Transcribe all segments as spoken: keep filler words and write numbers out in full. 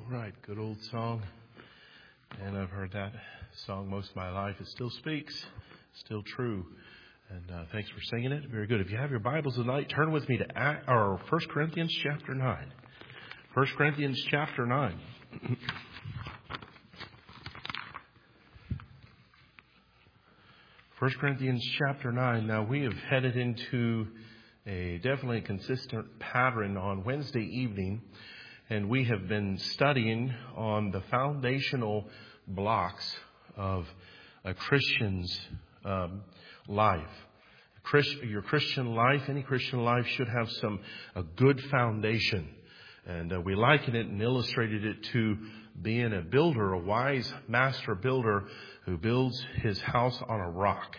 Right, good old song. And I've heard that song most of my life. It still speaks, still true. And uh, thanks for singing it. Very good. If you have your Bibles tonight, turn with me to Act, or First Corinthians chapter nine. First Corinthians chapter nine. First Corinthians chapter nine. Now we have headed into a definitely consistent pattern on Wednesday evening. And we have been studying on the foundational blocks of a Christian's um, life. Christ, your Christian life, any Christian life should have some a good foundation. And uh, we liken it and illustrated it to being a builder, a wise master builder who builds his house on a rock.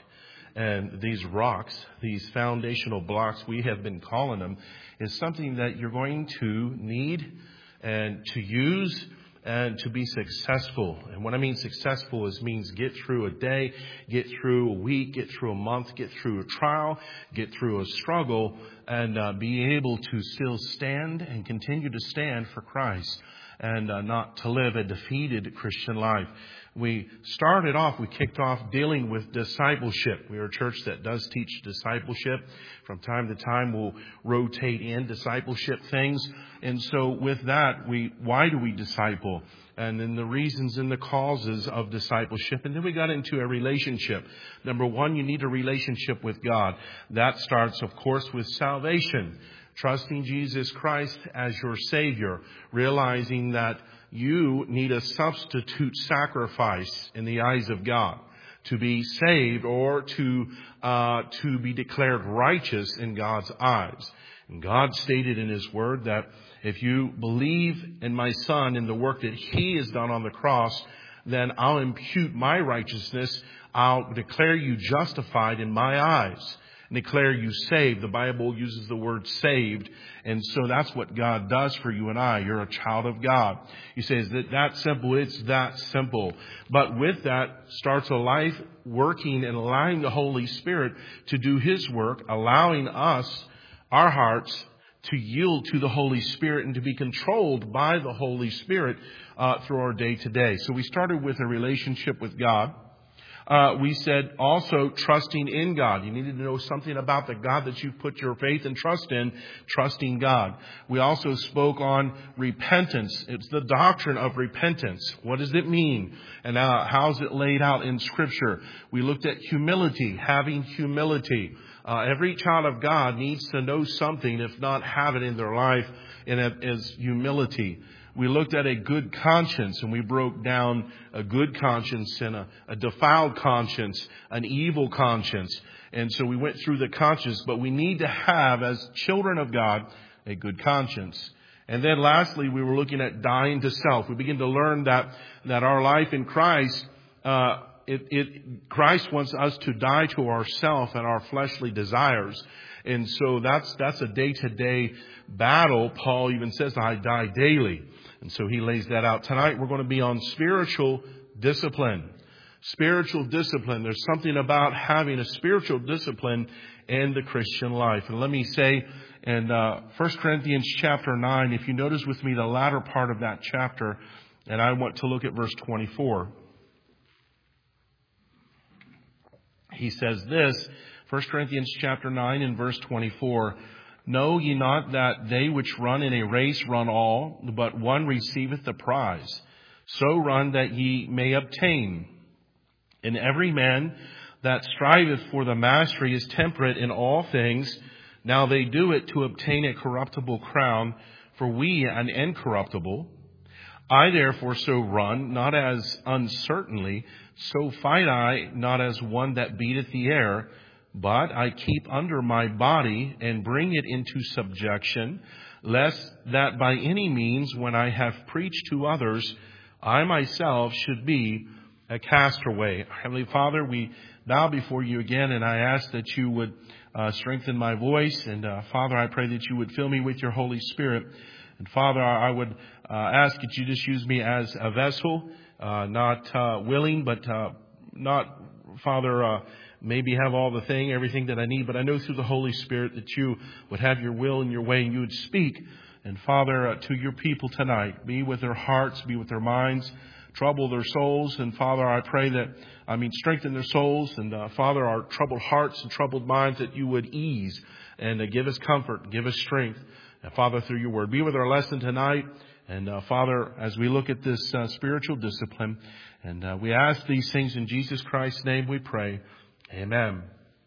And these rocks, these foundational blocks, we have been calling them, is something that you're going to need and to use and to be successful. And what I mean successful is means get through a day, get through a week, get through a month, get through a trial, get through a struggle, and uh, be able to still stand and continue to stand for Christ and uh, not to live a defeated Christian life. We started off, we kicked off dealing with discipleship. We are a church that does teach discipleship. From time to time, we'll rotate in discipleship things. And so with that, we why do we disciple? And then the reasons and the causes of discipleship. And then we got into a relationship. Number one, you need a relationship with God. That starts, of course, with salvation. Trusting Jesus Christ as your Savior. Realizing that you need a substitute sacrifice in the eyes of God to be saved or to uh, to be declared righteous in God's eyes. And God stated in His Word that if you believe in my Son, in the work that He has done on the cross, then I'll impute my righteousness. I'll declare you justified in my eyes. Declare you saved. The Bible uses the word saved. And so that's what God does for you and I. You're a child of God. You say, is that that simple? It's that simple. But with that starts a life working and allowing the Holy Spirit to do His work, allowing us, our hearts, to yield to the Holy Spirit and to be controlled by the Holy Spirit uh, through our day to day. So we started with a relationship with God. Uh, we said also trusting in God. You needed to know something about the God that you've put your faith and trust in, trusting God. We also spoke on repentance. It's the doctrine of repentance. What does it mean? And uh, how is it laid out in Scripture? We looked at humility, having humility. Uh, every child of God needs to know something, if not have it in their life, and it is humility. We looked at a good conscience, and we broke down a good conscience and a, a defiled conscience, an evil conscience. And so we went through the conscience, but we need to have, as children of God, a good conscience. And then lastly, we were looking at dying to self. We begin to learn that, that our life in Christ, uh, it, it, Christ wants us to die to ourself and our fleshly desires. And so that's, that's a day-to-day battle. Paul even says, I die daily. And so he lays that out. Tonight we're going to be on spiritual discipline. Spiritual discipline. There's something about having a spiritual discipline in the Christian life. And let me say in uh, First Corinthians chapter nine, if you notice with me the latter part of that chapter, and I want to look at verse twenty-four. He says this, First Corinthians chapter nine and verse twenty-four. Know ye not that they which run in a race run all, but one receiveth the prize? So run that ye may obtain. And every man that striveth for the mastery is temperate in all things. Now they do it to obtain a corruptible crown, for we an incorruptible. I therefore so run, not as uncertainly, so fight I, not as one that beateth the air, but I keep under my body and bring it into subjection, lest that by any means, when I have preached to others, I myself should be a castaway. Heavenly Father, we bow before you again, and I ask that you would uh, strengthen my voice. And uh, Father, I pray that you would fill me with your Holy Spirit. And Father, I would uh, ask that you just use me as a vessel, uh, not uh, willing, but uh, not, Father, uh, maybe have all the thing, everything that I need, but I know through the Holy Spirit that you would have your will and your way, and you would speak And Father, uh, to your people tonight, be with their hearts, be with their minds, trouble their souls. And Father, I pray that, I mean, strengthen their souls. And uh, Father, our troubled hearts and troubled minds, that you would ease and uh, give us comfort, give us strength. And Father, through your word, be with our lesson tonight. And uh, Father, as we look at this uh, spiritual discipline, and uh, we ask these things in Jesus Christ's name we pray. Amen.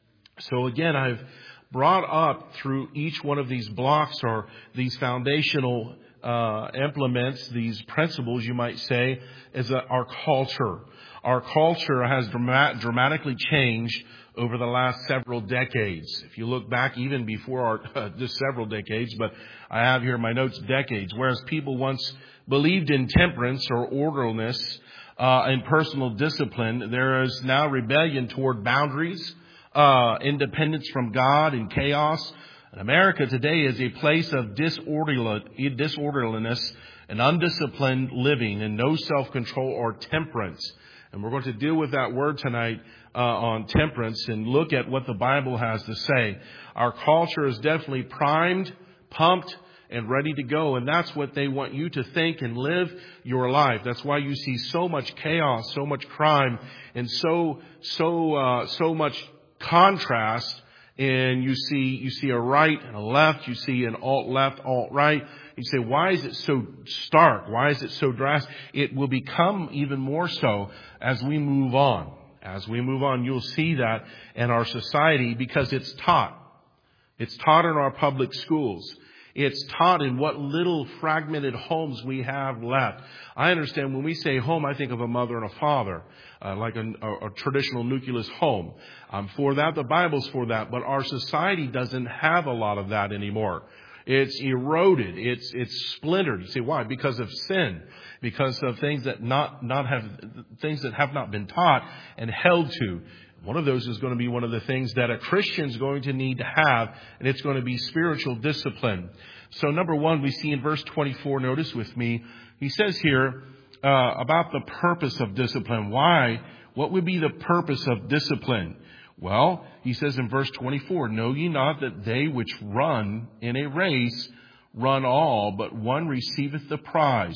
So again, I've brought up through each one of these blocks, or these foundational uh, implements, these principles, you might say, is uh, our culture. Our culture has dramat- dramatically changed over the last several decades. If you look back even before our, uh, just several decades, but I have here in my notes decades, whereas people once believed in temperance or orderliness uh, and personal discipline, there is now rebellion toward boundaries, uh, independence from God, and chaos. And America today is a place of disorderly, disorderliness and undisciplined living, and no self-control or temperance. And we're going to deal with that word tonight uh, on temperance and look at what the Bible has to say. Our culture is definitely primed, pumped, and ready to go. And that's what they want you to think and live your life. That's why you see so much chaos, so much crime, and so so uh, so much contrast. And you see you see a right and a left. You see an alt left, alt right. You say, why is it so stark? Why is it so drastic? It will become even more so as we move on. As we move on, you'll see that in our society, because it's taught. It's taught in our public schools. It's taught in what little fragmented homes we have left. I understand when we say home, I think of a mother and a father, uh, like a, a, a traditional nucleus home. I'm for that. The Bible's for that. But our society doesn't have a lot of that anymore. It's eroded. It's it's splintered. You say, why? Because of sin. Because of things that not not have things that have not been taught and held to. One of those is going to be one of the things that a Christian's going to need to have, and it's going to be spiritual discipline. So number one, we see in verse twenty-four, notice with me, he says here uh, about the purpose of discipline. Why? What would be the purpose of discipline? Well, he says in verse twenty-four, know ye not that they which run in a race run all, but one receiveth the prize.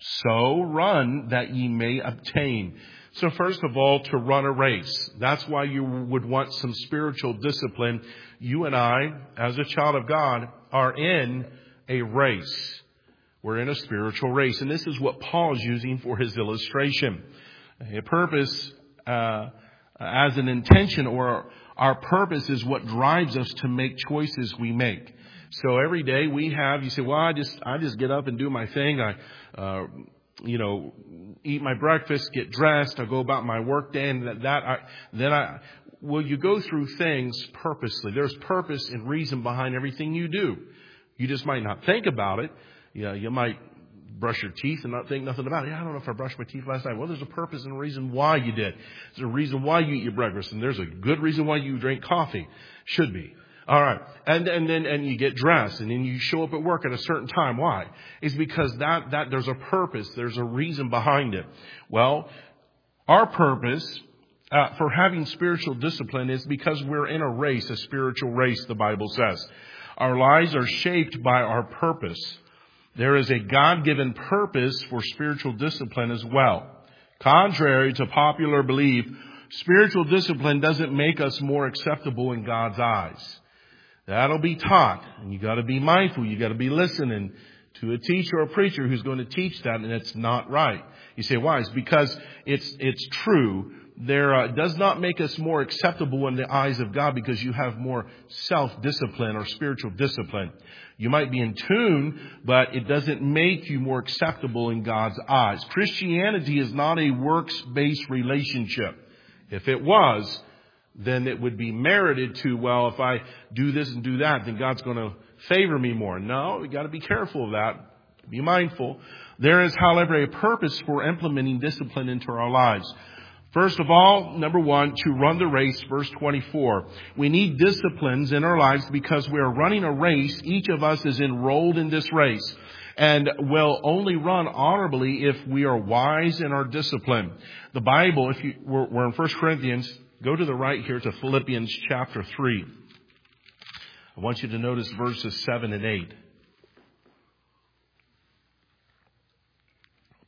So run that ye may obtain. So first of all, to run a race. That's why you would want some spiritual discipline. You and I, as a child of God, are in a race. We're in a spiritual race. And this is what Paul is using for his illustration. A purpose uh, as an intention, or our purpose is what drives us to make choices we make. So every day we have, you say, well, I just, I just get up and do my thing. I, uh, you know, eat my breakfast, get dressed, I go about my work day, and that, that I, then I, well, you go through things purposely. There's purpose and reason behind everything you do. You just might not think about it. Yeah, you might brush your teeth and not think nothing about it. Yeah, I don't know if I brushed my teeth last night. Well, there's a purpose and a reason why you did. There's a reason why you eat your breakfast, and there's a good reason why you drink coffee. Should be. All right. And, and then, and you get dressed, and then you show up at work at a certain time. Why? It's because that, that there's a purpose. There's a reason behind it. Well, our purpose, uh, for having spiritual discipline is because we're in a race, a spiritual race, the Bible says. Our lives are shaped by our purpose. There is a God-given purpose for spiritual discipline as well. Contrary to popular belief, spiritual discipline doesn't make us more acceptable in God's eyes. That'll be taught, and you got to be mindful. You got to be listening to a teacher or a preacher who's going to teach that, and it's not right. You say, why? It's because it's it's true. There uh, does not make us more acceptable in the eyes of God because you have more self-discipline or spiritual discipline. You might be in tune, but it doesn't make you more acceptable in God's eyes. Christianity is not a works-based relationship. If it was, then it would be merited to, well, if I do this and do that, then God's going to favor me more. No, we got to be careful of that. Be mindful. There is, however, a purpose for implementing discipline into our lives. First of all, number one, to run the race, verse twenty-four. We need disciplines in our lives because we are running a race. Each of us is enrolled in this race and will only run honorably if we are wise in our discipline. The Bible, if you, we're, we're in First Corinthians, go to the right here to Philippians chapter three. I want you to notice verses seven and eight.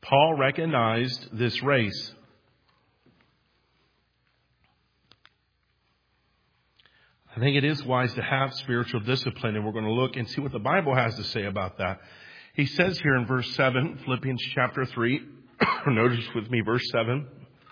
Paul recognized this race. I think it is wise to have spiritual discipline, and we're going to look and see what the Bible has to say about that. He says here in verse seven, Philippians chapter three, notice with me verse seven.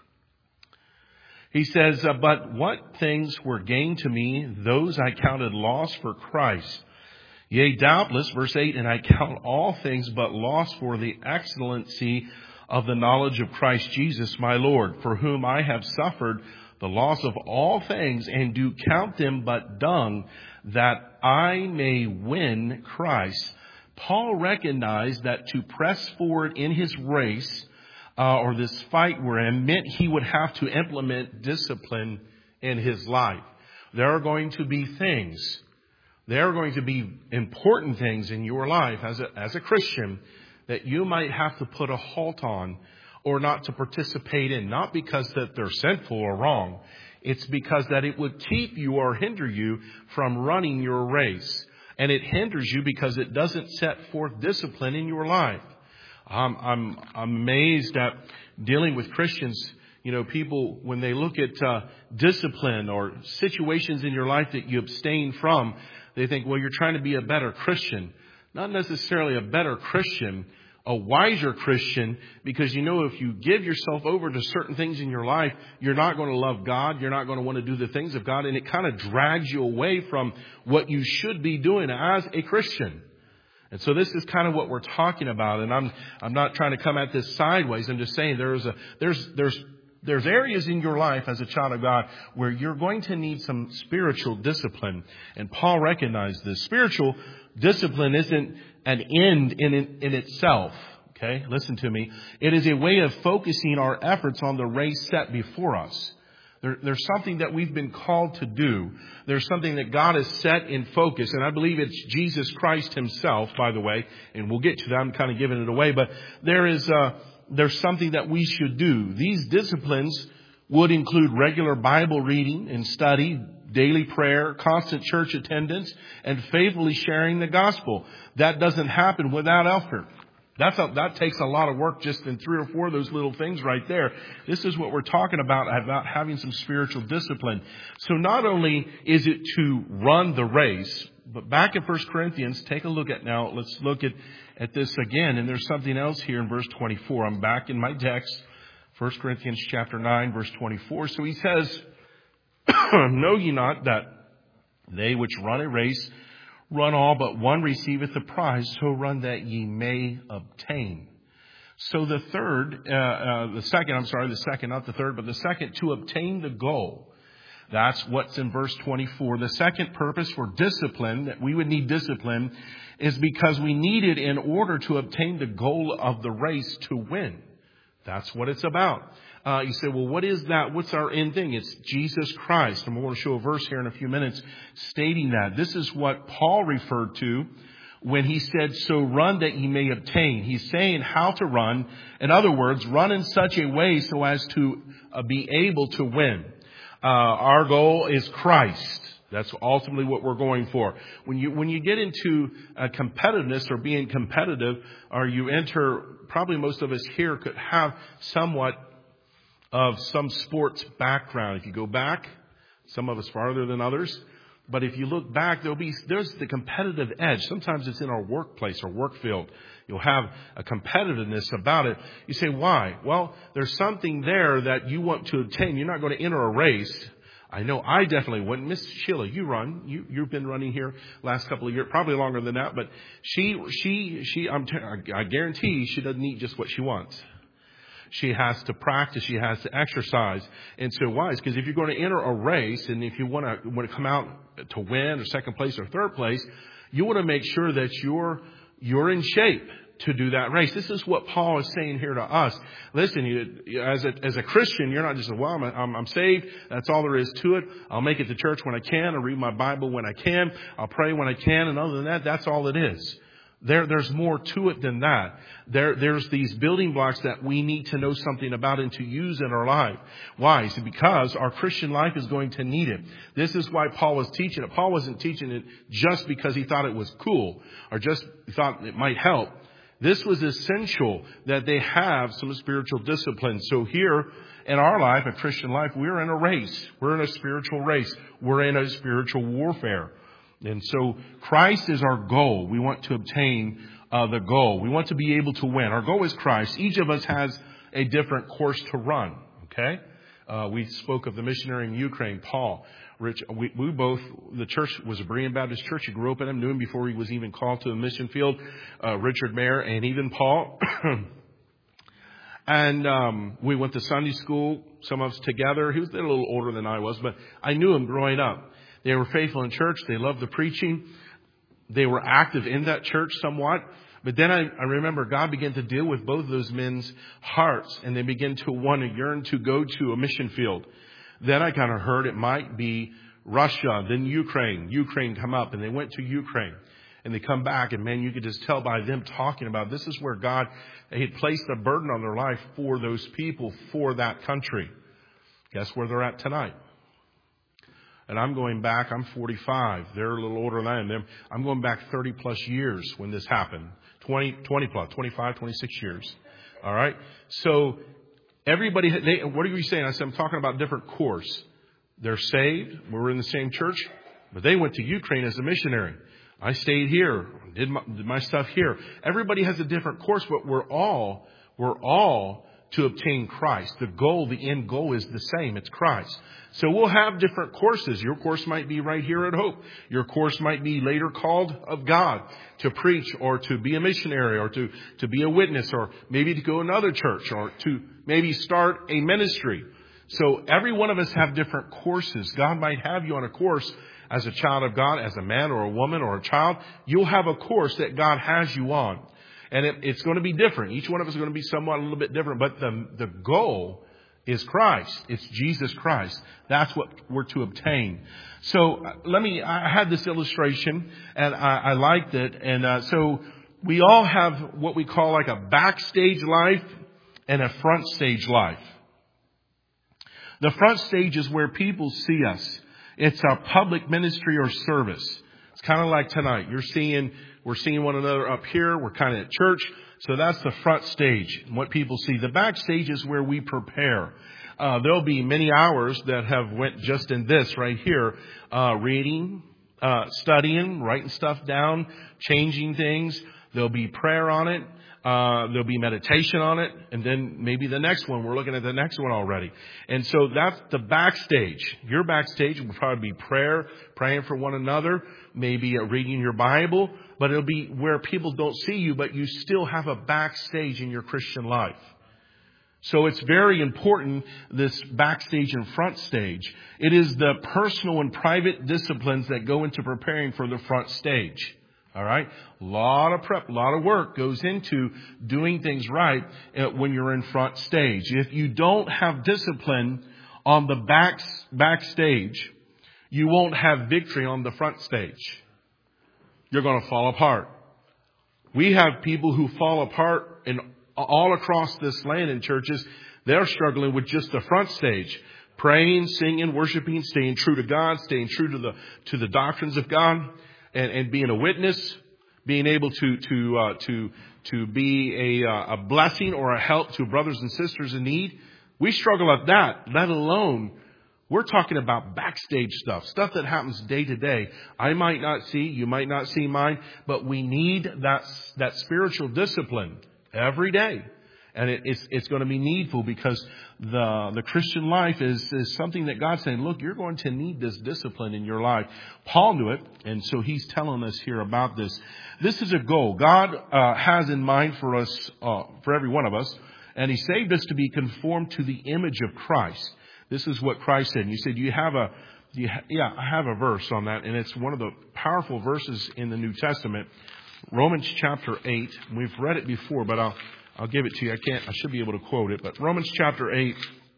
He says, but what things were gained to me, those I counted loss for Christ. Yea, doubtless, verse eight, and I count all things but loss for the excellency of the knowledge of Christ Jesus my Lord, for whom I have suffered the loss of all things, and do count them but dung, that I may win Christ. Paul recognized that to press forward in his race, uh, or this fight we're in, meant he would have to implement discipline in his life. There are going to be things, there are going to be important things in your life as a, as a Christian that you might have to put a halt on, or not to participate in, not because that they're sinful or wrong. It's because that it would keep you or hinder you from running your race. And it hinders you because it doesn't set forth discipline in your life. Um, I'm amazed at dealing with Christians, you know, people, when they look at uh, discipline or situations in your life that you abstain from, they think, well, you're trying to be a better Christian. Not necessarily a better Christian, a wiser Christian, because you know if you give yourself over to certain things in your life, you're not going to love God. You're not going to want to do the things of God. And it kind of drags you away from what you should be doing as a Christian. And so this is kind of what we're talking about. And I'm I'm not trying to come at this sideways. I'm just saying there's a there's there's there's areas in your life as a child of God where you're going to need some spiritual discipline. And Paul recognized this. Spiritual discipline isn't an end in, in, in itself. Okay, listen to me. It is a way of focusing our efforts on the race set before us. There, there's something that we've been called to do. There's something that God has set in focus. And I believe it's Jesus Christ himself, by the way. And we'll get to that. I'm kind of giving it away. But there is uh, there's something that we should do. These disciplines would include regular Bible reading and study, daily prayer, constant church attendance, and faithfully sharing the gospel. That doesn't happen without effort. That's a, that takes a lot of work just in three or four of those little things right there. This is what we're talking about, about having some spiritual discipline. So not only is it to run the race, but back in First Corinthians, take a look at now. Let's look at, at this again. And there's something else here in verse twenty-four. I'm back in my text. First Corinthians chapter nine, verse twenty-four. So he says, know ye not that they which run a race run all, but one receiveth the prize, so run that ye may obtain. So the third, uh, uh, the second, I'm sorry, the second, not the third, but the second, to obtain the goal. That's what's in verse twenty-four. The second purpose for discipline, that we would need discipline, is because we need it in order to obtain the goal of the race to win. That's what it's about. Uh, you say, well, what is that? What's our end thing? It's Jesus Christ. And we're going to show a verse here in a few minutes stating that. This is what Paul referred to when he said, so run that ye may obtain. He's saying how to run. In other words, run in such a way so as to uh, be able to win. Uh, our goal is Christ. That's ultimately what we're going for. When you when you get into uh, competitiveness or being competitive, or you enter, probably most of us here could have somewhat of some sports background. If you go back, some of us farther than others, but if you look back, there'll be there's the competitive edge. Sometimes it's in our workplace or work field. You'll have a competitiveness about it. You say, why? Well, there's something there that you want to obtain. You're not going to enter a race. I know I definitely wouldn't. Miss Sheila, you run. You, you've been running here last couple of years, probably longer than that. But she, she, she, I'm t- I guarantee she doesn't eat just what she wants. She has to practice. She has to exercise. And so why? Because if you're going to enter a race, and if you want to want to come out to win or second place or third place, you want to make sure that you're you're in shape to do that race. This is what Paul is saying here to us. Listen, you, as a as a Christian, you're not just, well, I'm, I'm, I'm saved. That's all there is to it. I'll make it to church when I can. I'll read my Bible when I can. I'll pray when I can. And other than that, that's all it is. There, there's more to it than that. There, there's these building blocks that we need to know something about and to use in our life. Why? See, because our Christian life is going to need it. This is why Paul was teaching it. Paul wasn't teaching it just because he thought it was cool or just thought it might help. This was essential that they have some spiritual discipline. So here in our life, a Christian life, we're in a race. We're in a spiritual race. We're in a spiritual warfare. And so Christ is our goal. We want to obtain uh, the goal. We want to be able to win. Our goal is Christ. Each of us has a different course to run. Okay? Uh, we spoke of the missionary in Ukraine, Paul. Rich, we, we both, the church was a Berean Baptist church. He grew up in it, knew him before he was even called to the mission field. Uh, Richard Mayer and even Paul. And um, we went to Sunday school, some of us together. He was a little older than I was, but I knew him growing up. They were faithful in church. They loved the preaching. They were active in that church somewhat. But then I, I remember God began to deal with both of those men's hearts, and they began to want to yearn to go to a mission field. Then I kind of heard it might be Russia, then Ukraine. Ukraine come up, and they went to Ukraine. And they come back, and man, you could just tell by them talking about this is where God had placed a burden on their life for those people, for that country. Guess where they're at tonight? And I'm going back, I'm forty-five. They're a little older than I am. I'm going back thirty plus years when this happened. twenty, twenty plus, twenty-five, twenty-six years. All right. So everybody, they, what are you saying? I said, I'm talking about different course. They're saved. We're in the same church, but they went to Ukraine as a missionary. I stayed here, did my, did my stuff here. Everybody has a different course, but we're all, we're all to obtain Christ. The goal, the end goal is the same. It's Christ. So we'll have different courses. Your course might be right here at Hope. Your course might be later called of God to preach or to be a missionary or to, to be a witness or maybe to go to another church or to maybe start a ministry. So every one of us have different courses. God might have you on a course as a child of God, as a man or a woman or a child. You'll have a course that God has you on. And it, it's going to be different. Each one of us is going to be somewhat a little bit different. But the, the goal is Christ. It's Jesus Christ. That's what we're to obtain. So let me, I had this illustration and I, I liked it. And uh, so we all have what we call like a backstage life and a front stage life. The front stage is where people see us. It's our public ministry or service. It's kind of like tonight. You're seeing, we're seeing one another up here. We're kind of at church. So that's the front stage, what people see. The backstage is where we prepare. Uh, there'll be many hours that have went just in this right here, uh, reading, uh, studying, writing stuff down, changing things. There'll be prayer on it. Uh, there'll be meditation on it. And then maybe the next one, we're looking at the next one already. And so that's the backstage. Your backstage will probably be prayer, praying for one another, maybe uh, reading your Bible, but it'll be where people don't see you, but you still have a backstage in your Christian life. So it's very important, this backstage and front stage. It is the personal and private disciplines that go into preparing for the front stage. All right. A lot of prep, a lot of work goes into doing things right when you're in front stage. If you don't have discipline on the back, backstage, you won't have victory on the front stage. You're going to fall apart. We have people who fall apart in all across this land in churches. They're struggling with just the front stage. Praying, singing, worshiping, staying true to God, staying true to the, to the doctrines of God. And, and being a witness, being able to to uh, to to be a uh, a blessing or a help to brothers and sisters in need, we struggle at that. Let alone, we're talking about backstage stuff, stuff that happens day to day. I might not see, you might not see mine, but we need that that spiritual discipline every day. And it, it's it's going to be needful because the the Christian life is, is something that God's saying, look, you're going to need this discipline in your life. Paul knew it, and so he's telling us here about this. This is a goal God uh, has in mind for us, uh, for every one of us, and He saved us to be conformed to the image of Christ. This is what Christ said. And you said, you have a, you ha- yeah, I have a verse on that, and it's one of the powerful verses in the New Testament, Romans chapter eight. We've read it before, but I'll. I'll give it to you. I can't, I should be able to quote it, but Romans chapter eight,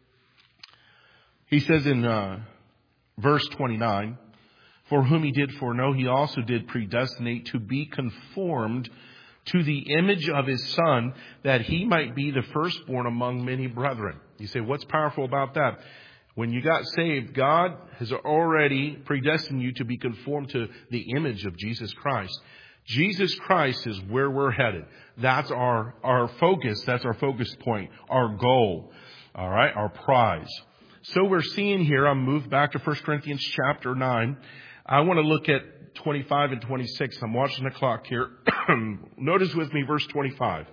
he says in uh, verse twenty-nine, for whom He did foreknow, He also did predestinate to be conformed to the image of His Son, that He might be the firstborn among many brethren. You say, what's powerful about that? When you got saved, God has already predestined you to be conformed to the image of Jesus Christ. Jesus Christ is where we're headed. That's our, our focus. That's our focus point, our goal. All right, our prize. So we're seeing here, I'll move back to First Corinthians chapter nine. I want to look at twenty-five and twenty-six. I'm watching the clock here. Notice with me verse twenty-five.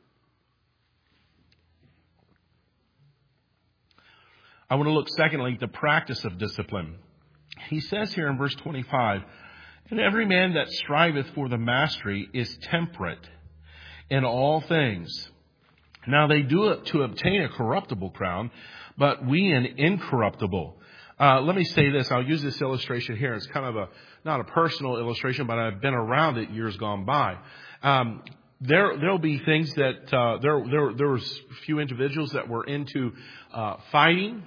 I want to look secondly at the practice of discipline. He says here in verse twenty-five, and every man that striveth for the mastery is temperate in all things. Now they do it to obtain a corruptible crown, but we an incorruptible. Uh, let me say this. I'll use this illustration here. It's kind of a, not a personal illustration, but I've been around it years gone by. Um, there, there'll be things that, uh, there, there, there was a few individuals that were into, uh, fighting,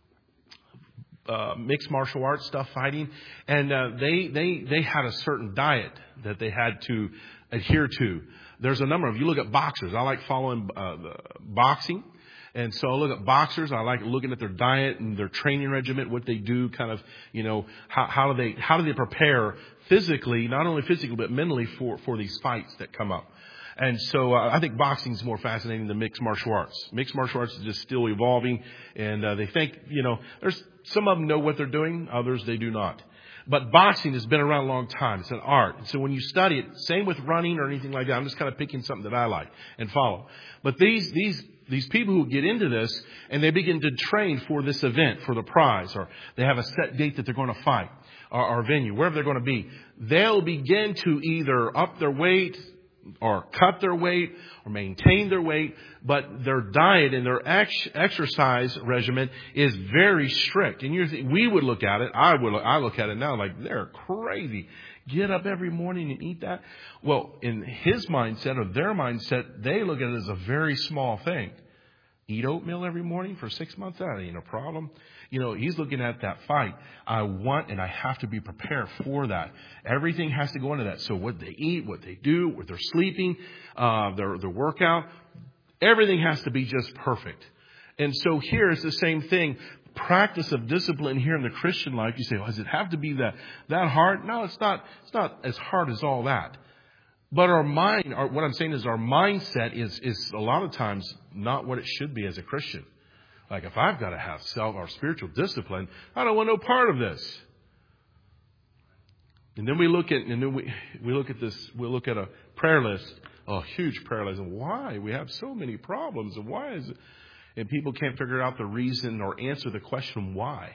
uh, mixed martial arts stuff, fighting, and, uh, they, they, they had a certain diet that they had to adhere to. There's a number of, you look at boxers. I like following, uh, the boxing. And so I look at boxers. I like looking at their diet and their training regimen, what they do, kind of, you know, how, how do they, how do they prepare physically, not only physically, but mentally for, for these fights that come up. And so uh, I think boxing is more fascinating than mixed martial arts. Mixed martial arts is just still evolving. And uh, they think, you know, there's some of them know what they're doing. Others, they do not. But boxing has been around a long time. It's an art. And so when you study it, same with running or anything like that. I'm just kind of picking something that I like and follow. But these, these, These people who get into this and they begin to train for this event, for the prize, or they have a set date that they're going to fight, or, or venue, wherever they're going to be, they'll begin to either up their weight or cut their weight or maintain their weight, but their diet and their ex- exercise regimen is very strict. And you think, we would look at it, I would, I look at it now like they're crazy. Get up every morning and eat that. Well, in his mindset or their mindset, they look at it as a very small thing. Eat oatmeal every morning for six months? That ain't a problem. You know, he's looking at that fight. I want and I have to be prepared for that. Everything has to go into that. So what they eat, what they do, what they're sleeping, uh, their, their workout, everything has to be just perfect. And so here is the same thing. Practice of discipline here in the Christian life. You say, well, does it have to be that, that hard? No, it's not, it's not as hard as all that. But our mind, our, what I'm saying is our mindset is, is a lot of times not what it should be as a Christian. Like if I've got to have self or spiritual discipline, I don't want no part of this. And then we look at, and then we, we look at this, we look at a prayer list, a huge prayer list. And why? We have so many problems. And why is it? And people can't figure out the reason or answer the question why.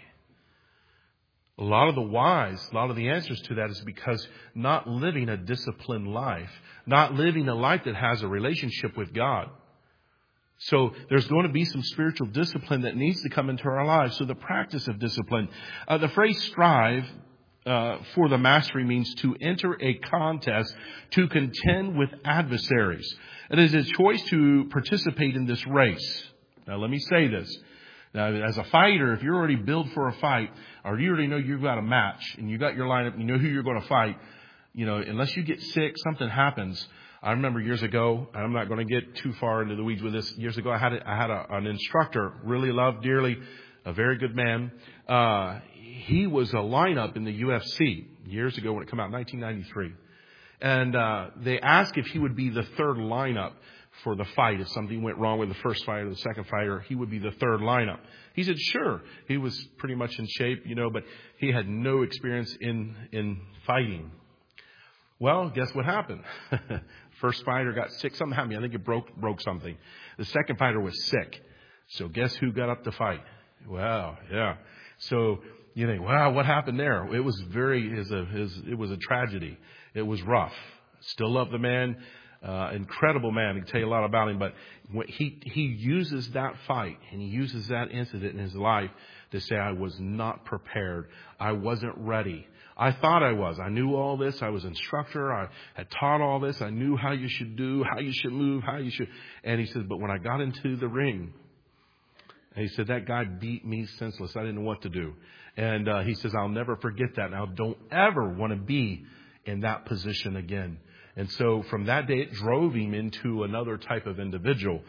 A lot of the whys, a lot of the answers to that is because not living a disciplined life, not living a life that has a relationship with God. So there's going to be some spiritual discipline that needs to come into our lives. So the practice of discipline. Uh, the phrase strive uh, for the mastery means to enter a contest, to contend with adversaries. It is a choice to participate in this race. Now, let me say this. Now, as a fighter, if you're already built for a fight, or you already know you've got a match, and you got your lineup, you know who you're going to fight, you know, unless you get sick, something happens. I remember years ago, and I'm not going to get too far into the weeds with this. Years ago, I had a, I had a, an instructor, really loved dearly, a very good man. Uh, he was a lineup in the U F C years ago when it came out in nineteen ninety-three. And uh, they asked if he would be the third lineup for the fight. If something went wrong with the first fighter or the second fighter, he would be the third lineup. He said, sure. He was pretty much in shape, you know, but he had no experience in, in fighting. Well, guess what happened? First fighter got sick. Something happened. I think it broke, broke something. The second fighter was sick. So guess who got up to fight? Well, yeah. So you think, wow, what happened there? It was very, it was a, it was a tragedy. It was rough. Still love the man. Uh, incredible man. I can tell you a lot about him, but when he, he uses that fight and he uses that incident in his life to say, I was not prepared. I wasn't ready. I thought I was. I knew all this. I was instructor. I had taught all this. I knew how you should do, how you should move, how you should. And he says, but when I got into the ring, and he said, that guy beat me senseless. I didn't know what to do. And uh, he says, I'll never forget that. Now, don't ever want to be in that position again. And so from that day, it drove him into another type of individual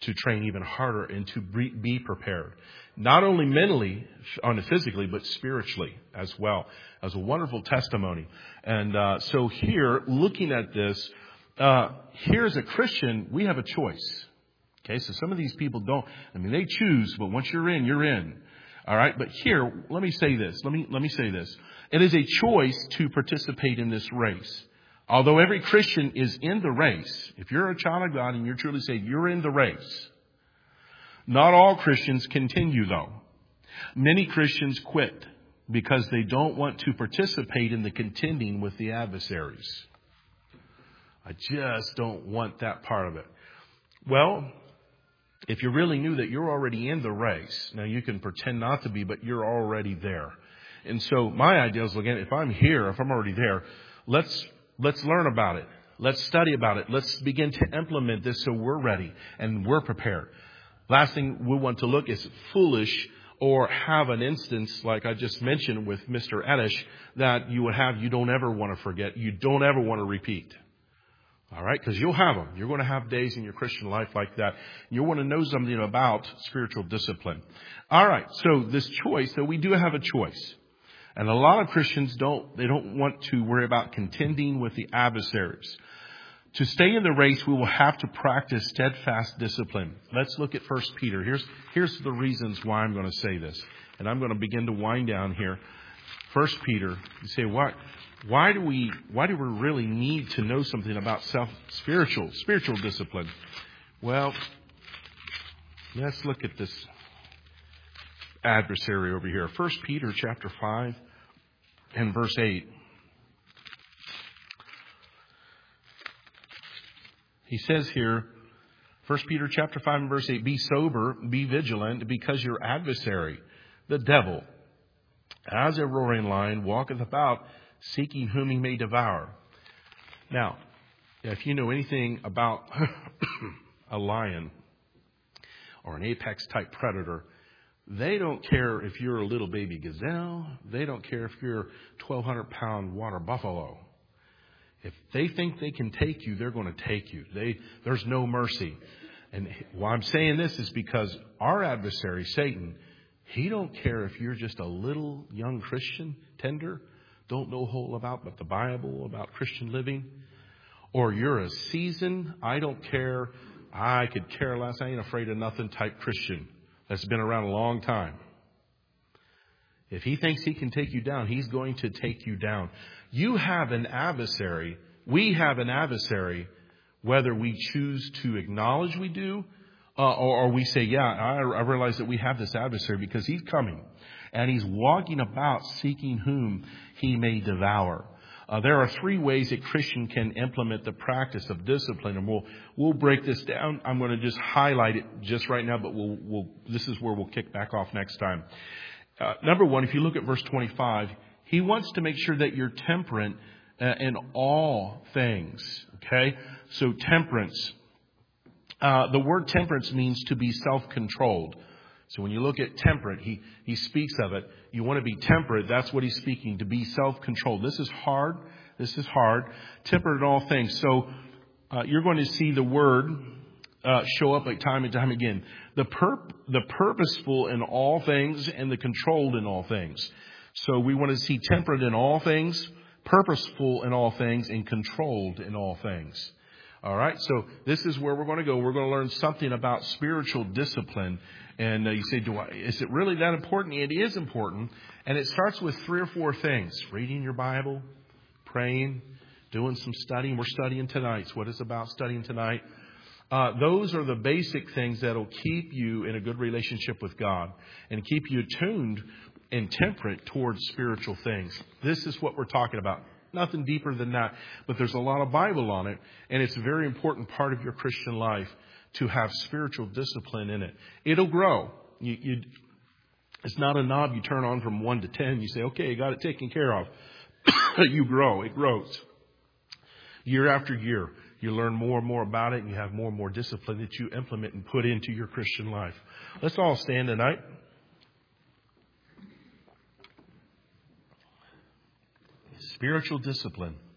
to train even harder and to be prepared. Not only mentally, physically, but spiritually as well. As a wonderful testimony. And uh, so here, looking at this, uh, here as a Christian, we have a choice. Okay, so some of these people don't, I mean, they choose, but once you're in, you're in. All right, but here, let me say this. Let me let me say this. It is a choice to participate in this race. Although every Christian is in the race, if you're a child of God and you're truly saved, you're in the race. Not all Christians continue, though. Many Christians quit because they don't want to participate in the contending with the adversaries. I just don't want that part of it. Well, if you really knew that you're already in the race, now you can pretend not to be, but you're already there. And so my idea is, again, if I'm here, if I'm already there, let's let's learn about it. Let's study about it. Let's begin to implement this so we're ready and we're prepared. Last thing we want to look is foolish or have an instance like I just mentioned with Mister Edish that you would have, you don't ever want to forget. You don't ever want to repeat. All right, because you'll have them. You're going to have days in your Christian life like that. You'll want to know something about spiritual discipline. All right, so this choice, so we do have a choice. And a lot of Christians don't, they don't want to worry about contending with the adversaries. To stay in the race, we will have to practice steadfast discipline. Let's look at First Peter. Here's, here's the reasons why I'm going to say this. And I'm going to begin to wind down here. First Peter, you say, what? Why do we, why do we really need to know something about self, spiritual, spiritual discipline? Well, let's look at this adversary over here. First Peter chapter five and verse eight. He says here, First Peter chapter five and verse eight, be sober, be vigilant, because your adversary, the devil, as a roaring lion, walketh about, seeking whom he may devour. Now, if you know anything about a lion or an apex type predator, they don't care if you're a little baby gazelle. They don't care if you're a twelve hundred pound water buffalo. If they think they can take you, they're going to take you. They, there's no mercy. And why I'm saying this is because our adversary, Satan, he don't care if you're just a little young Christian, tender, don't know a whole about but the Bible, about Christian living, or you're a seasoned, I don't care, I could care less, I ain't afraid of nothing type Christian that's been around a long time. If he thinks he can take you down, he's going to take you down. You have an adversary. We have an adversary, whether we choose to acknowledge we do, uh, or, or we say, yeah, I, I realize that we have this adversary because he's coming. And he's walking about seeking whom he may devour. Uh, there are three ways a Christian can implement the practice of discipline, and we'll we'll break this down. I'm going to just highlight it just right now, but we'll we'll this is where we'll kick back off next time. Uh, number one, if you look at verse twenty-five, he wants to make sure that you're temperate uh, in all things. Okay, so temperance. Uh, the word temperance means to be self-controlled. So when you look at temperate, he, he speaks of it. You want to be temperate. That's what he's speaking, to be self-controlled. This is hard. This is hard. Temperate in all things. So uh, you're going to see the word uh, show up like time and time again. The pur- the purposeful in all things and the controlled in all things. So we want to see temperate in all things, purposeful in all things, and controlled in all things. All right. So this is where we're going to go. We're going to learn something about spiritual discipline. And uh, you say, "Do I? Is it really that important?" It is important. And it starts with three or four things. Reading your Bible, praying, doing some studying. We're studying tonight. So what is about studying tonight? Uh, those are the basic things that will keep you in a good relationship with God and keep you tuned and temperate towards spiritual things. This is what we're talking about. Nothing deeper than that. But there's a lot of Bible on it. And it's a very important part of your Christian life to have spiritual discipline in it. It'll grow. You, you, it's not a knob you turn on from one to ten. You say, okay, got it taken care of. You grow. It grows. Year after year, you learn more and more about it, and you have more and more discipline that you implement and put into your Christian life. Let's all stand tonight. Spiritual discipline.